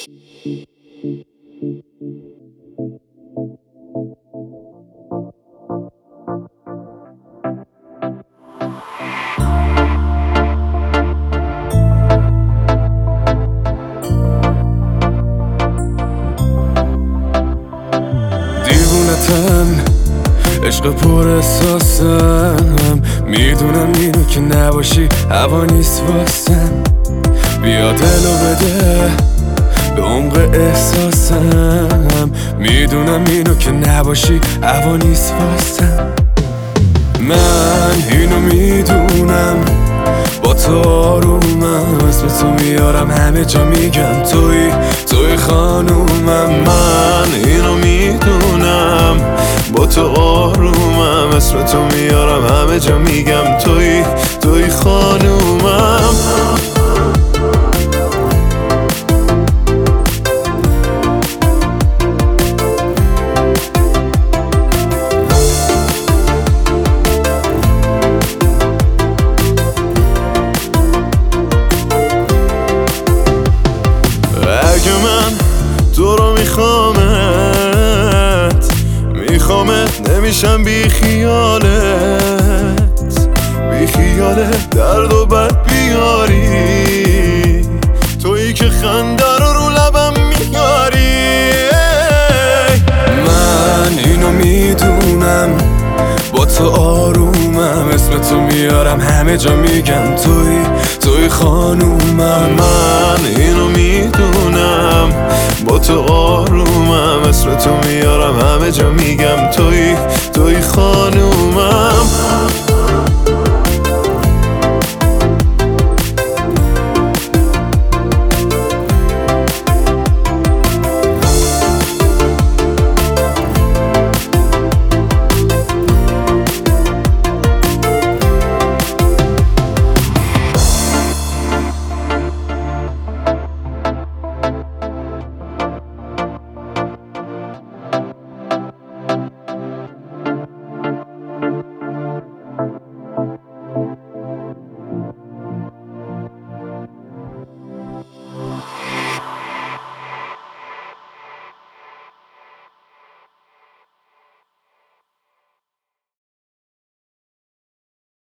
دیوونتم عشق پر احساسم، میدونم اینو که نباشی هوا نیست واسم. بیا دلو بده به عمق احساسم، میدونم اینو که نباشی هوا نیست واسم. من اینو میدونم با تو آرومم، اسم تو میارم همه جا میگم توی خانومم. من اینو میدونم با تو آرومم، اسم تو میارم همه جا میگم توی خانومم. اگه من تو رو میخوامت نمیشم بی خیالت درد و بد بیاری، تویی که خنده رو لبم میاری. من اینو میدونم با تو آرومم، اسم تو میارم همه جا میگم توی خانومم. من اینو میدونم با تو آرومم، اسم تو میارم همه جا میگم توی خانومم.